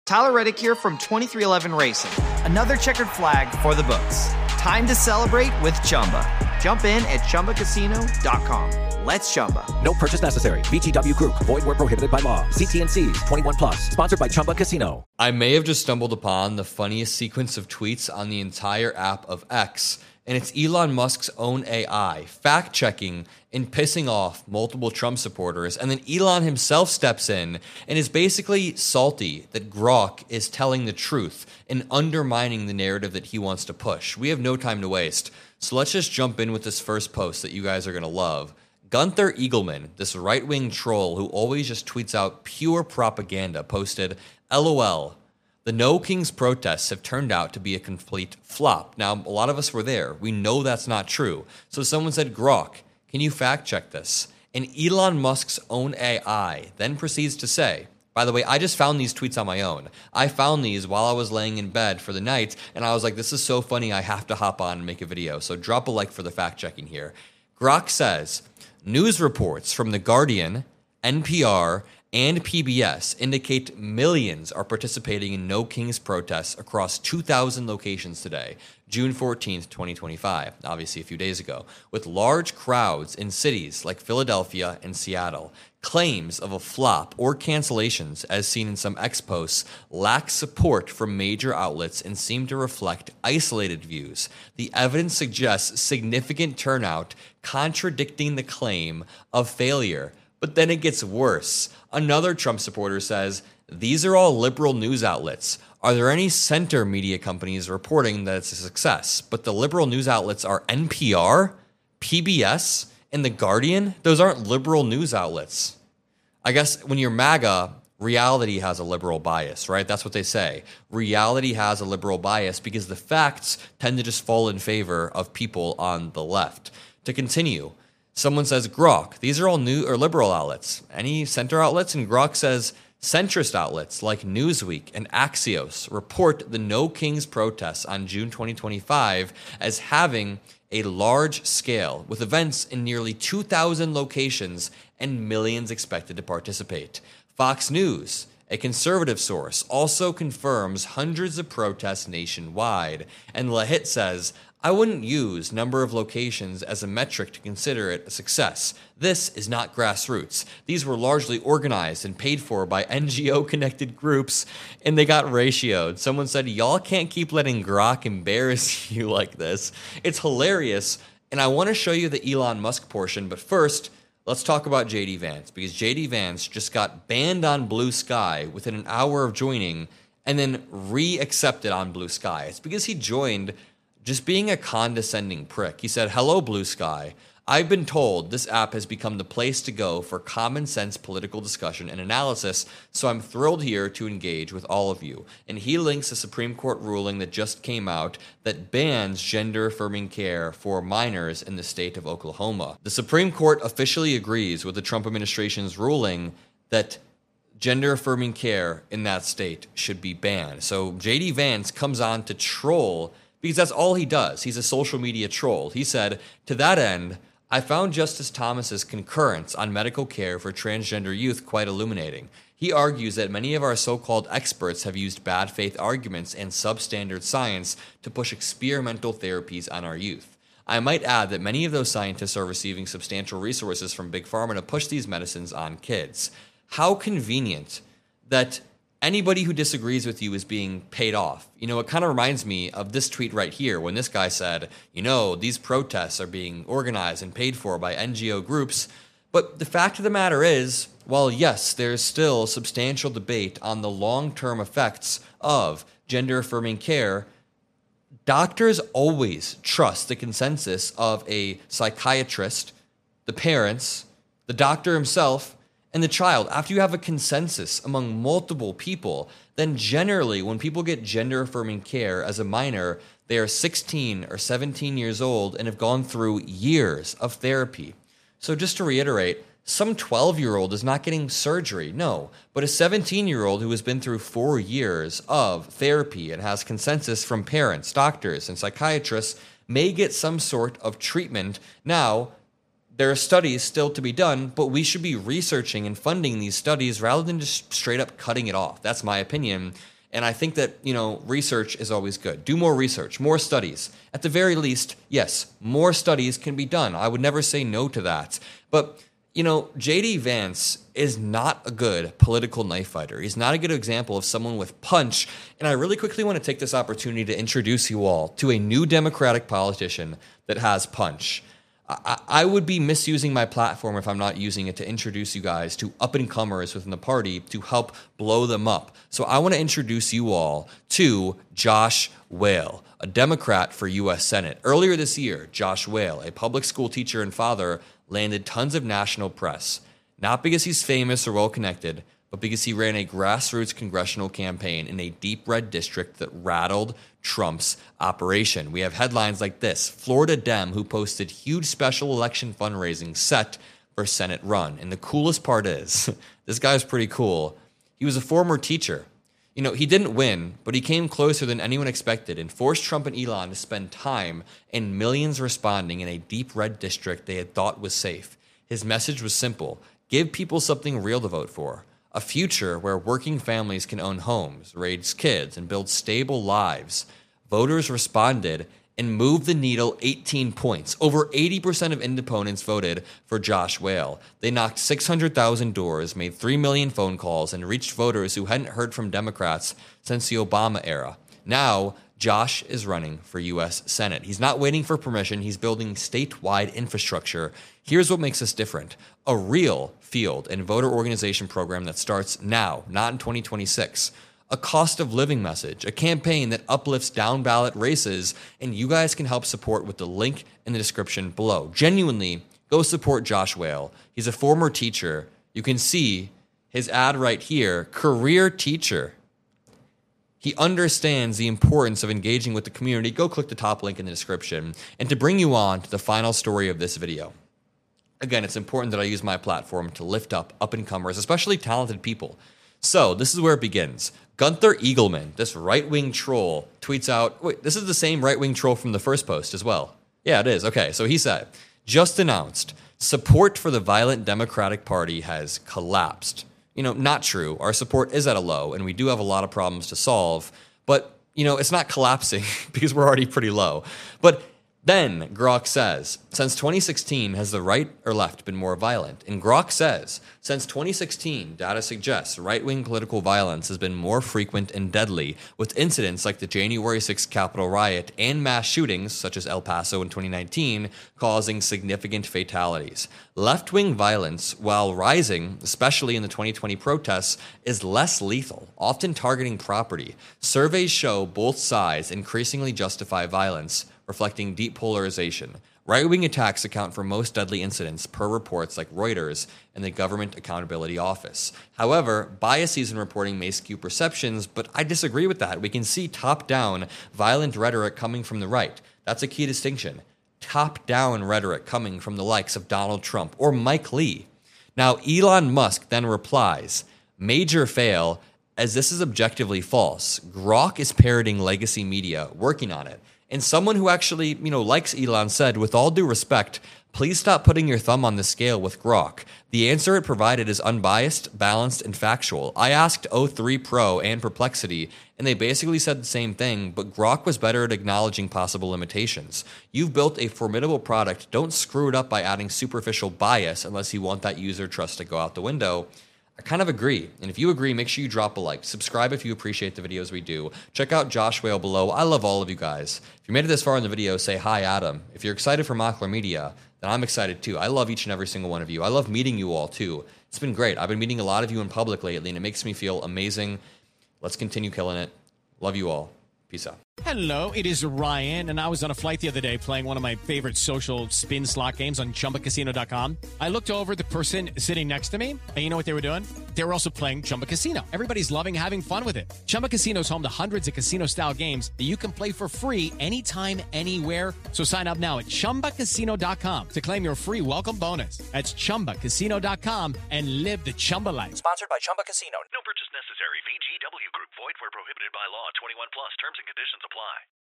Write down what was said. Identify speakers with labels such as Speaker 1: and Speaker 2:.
Speaker 1: Tyler Reddick here from 2311 Racing. Another checkered flag for the books. Time to celebrate with Chumba. Jump in at ChumbaCasino.com. Let's Chumba.
Speaker 2: No purchase necessary. VGW Group. Void where prohibited by law. See T's. 21 plus. Sponsored by Chumba Casino.
Speaker 3: I may have just stumbled upon the funniest sequence of tweets on the entire app of X, and it's Elon Musk's own AI fact-checking and pissing off multiple Trump supporters, and then Elon himself steps in and is basically salty that Grok is telling the truth and undermining the narrative that he wants to push. We have no time to waste, so let's just jump in with this first post that you guys are going to love. Gunther Eagleman, this right-wing troll who always just tweets out pure propaganda, posted, LOL, the No Kings protests have turned out to be a complete flop. Now, a lot of us were there. We know that's not true. So someone said, Grok, can you fact check this? And Elon Musk's own AI then proceeds to say, by the way, I just found these tweets on my own. I found these while I was laying in bed for the night, and I was like, this is so funny, I have to hop on and make a video. So drop a like for the fact checking here. Grok says, news reports from The Guardian, NPR, and PBS indicate millions are participating in No Kings protests across 2,000 locations today, June 14th, 2025, obviously a few days ago, with large crowds in cities like Philadelphia and Seattle. Claims of a flop or cancellations, as seen in some X posts, lack support from major outlets and seem to reflect isolated views. The evidence suggests significant turnout, contradicting the claim of failure. But then it gets worse. Another Trump supporter says, these are all liberal news outlets. Are there any center media companies reporting that it's a success? But the liberal news outlets are NPR, PBS, and The Guardian? Those aren't liberal news outlets. I guess when you're MAGA, reality has a liberal bias, right? That's what they say. Reality has a liberal bias because the facts tend to just fall in favor of people on the left. To continue, someone says, Grok, these are all new or liberal outlets. Any center outlets? And Grok says, centrist outlets like Newsweek and Axios report the No Kings protests on June 2025 as having a large scale, with events in nearly 2,000 locations and millions expected to participate. Fox News, a conservative source, also confirms hundreds of protests nationwide. And Lahit says, I wouldn't use number of locations as a metric to consider it a success. This is not grassroots. These were largely organized and paid for by NGO-connected groups, and they got ratioed. Someone said, y'all can't keep letting Grok embarrass you like this. It's hilarious, and I want to show you the Elon Musk portion, but first, let's talk about JD Vance, because JD Vance just got banned on Blue Sky within an hour of joining, and then re-accepted on Blue Sky. It's because he joined just being a condescending prick. He said, hello, Blue Sky. I've been told this app has become the place to go for common sense political discussion and analysis, so I'm thrilled here to engage with all of you. And he links a Supreme Court ruling that just came out that bans gender-affirming care for minors in the state of Oklahoma. The Supreme Court officially agrees with the Trump administration's ruling that gender-affirming care in that state should be banned. So JD Vance comes on to troll because that's all he does. He's a social media troll. He said, to that end, I found Justice Thomas's concurrence on medical care for transgender youth quite illuminating. He argues that many of our so-called experts have used bad faith arguments and substandard science to push experimental therapies on our youth. I might add that many of those scientists are receiving substantial resources from Big Pharma to push these medicines on kids. How convenient that anybody who disagrees with you is being paid off. You know, it kind of reminds me of this tweet right here when this guy said, you know, these protests are being organized and paid for by NGO groups. But the fact of the matter is, while yes, there's still substantial debate on the long-term effects of gender-affirming care, doctors always trust the consensus of a psychiatrist, the parents, the doctor himself, and the child. After you have a consensus among multiple people, then generally when people get gender-affirming care as a minor, they are 16 or 17 years old and have gone through years of therapy. So just to reiterate, some 12-year-old is not getting surgery, no, but a 17-year-old who has been through 4 years of therapy and has consensus from parents, doctors, and psychiatrists may get some sort of treatment. Now, there are studies still to be done, but we should be researching and funding these studies rather than just straight up cutting it off. That's my opinion. And I think that, research is always good. Do more research, more studies. At the very least, yes, more studies can be done. I would never say no to that. But, J.D. Vance is not a good political knife fighter. He's not a good example of someone with punch. And I really quickly want to take this opportunity to introduce you all to a new Democratic politician that has punch. I would be misusing my platform if I'm not using it to introduce you guys to up-and-comers within the party to help blow them up. So I want to introduce you all to Josh Whale, a Democrat for U.S. Senate. Earlier this year, Josh Whale, a public school teacher and father, landed tons of national press. Not because he's famous or well-connected, but because he ran a grassroots congressional campaign in a deep red district that rattled Trump's operation. We have headlines like this: Florida Dem who posted huge special election fundraising set for Senate run. And the coolest part is, this guy's pretty cool. He was a former teacher. He didn't win, but he came closer than anyone expected and forced Trump and Elon to spend time and millions responding in a deep red district they had thought was safe. His message was simple: give people something real to vote for. A future where working families can own homes, raise kids, and build stable lives. Voters responded and moved the needle 18 points. Over 80% of independents voted for Josh Whale. They knocked 600,000 doors, made 3 million phone calls, and reached voters who hadn't heard from Democrats since the Obama era. Now, Josh is running for U.S. Senate. He's not waiting for permission. He's building statewide infrastructure. Here's what makes us different: a real field and voter organization program that starts now, not in 2026. A cost of living message, a campaign that uplifts down ballot races, and you guys can help support with the link in the description below. Genuinely, go support Josh Whale. He's a former teacher. You can see his ad right here, career teacher. He understands the importance of engaging with the community. Go click the top link in the description. And to bring you on to the final story of this video. Again, it's important that I use my platform to lift up-and-comers, especially talented people. So this is where it begins. Gunther Eagleman, this right-wing troll, tweets out, wait, this is the same right-wing troll from the first post as well. Yeah, it is. Okay, so he said, just announced, support for the violent Democratic Party has collapsed. Not true. Our support is at a low, and we do have a lot of problems to solve. But, it's not collapsing because we're already pretty low. But then Grok says, since 2016, has the right or left been more violent? And Grok says, since 2016, data suggests right-wing political violence has been more frequent and deadly, with incidents like the January 6th Capitol riot and mass shootings, such as El Paso in 2019, causing significant fatalities. Left-wing violence, while rising, especially in the 2020 protests, is less lethal, often targeting property. Surveys show both sides increasingly justify violence, reflecting deep polarization. Right-wing attacks account for most deadly incidents per reports like Reuters and the Government Accountability Office. However, biases in reporting may skew perceptions, but I disagree with that. We can see top-down violent rhetoric coming from the right. That's a key distinction. Top-down rhetoric coming from the likes of Donald Trump or Mike Lee. Now, Elon Musk then replies, major fail, as this is objectively false. Grok is parroting legacy media, working on it. And someone who actually, likes Elon said, with all due respect, please stop putting your thumb on the scale with Grok. The answer it provided is unbiased, balanced, and factual. I asked O3 Pro and Perplexity, and they basically said the same thing, but Grok was better at acknowledging possible limitations. You've built a formidable product. Don't screw it up by adding superficial bias unless you want that user trust to go out the window. I kind of agree. And if you agree, make sure you drop a like. Subscribe if you appreciate the videos we do. Check out Josh Whale below. I love all of you guys. If you made it this far in the video, say hi, Adam. If you're excited for Mockler Media, then I'm excited too. I love each and every single one of you. I love meeting you all too. It's been great. I've been meeting a lot of you in public lately, and it makes me feel amazing. Let's continue killing it. Love you all. Peace out.
Speaker 4: Hello, it is Ryan, and I was on a flight the other day playing one of my favorite social spin slot games on ChumbaCasino.com. I looked over at the person sitting next to me, and you know what they were doing? They were also playing Chumba Casino. Everybody's loving having fun with it. Chumba Casino is home to hundreds of casino-style games that you can play for free anytime, anywhere. So sign up now at ChumbaCasino.com to claim your free welcome bonus. That's ChumbaCasino.com and live the Chumba life.
Speaker 2: Sponsored by Chumba Casino.
Speaker 5: No purchase necessary. VGW Group. Void where prohibited by law. 21 plus. Terms and conditions apply.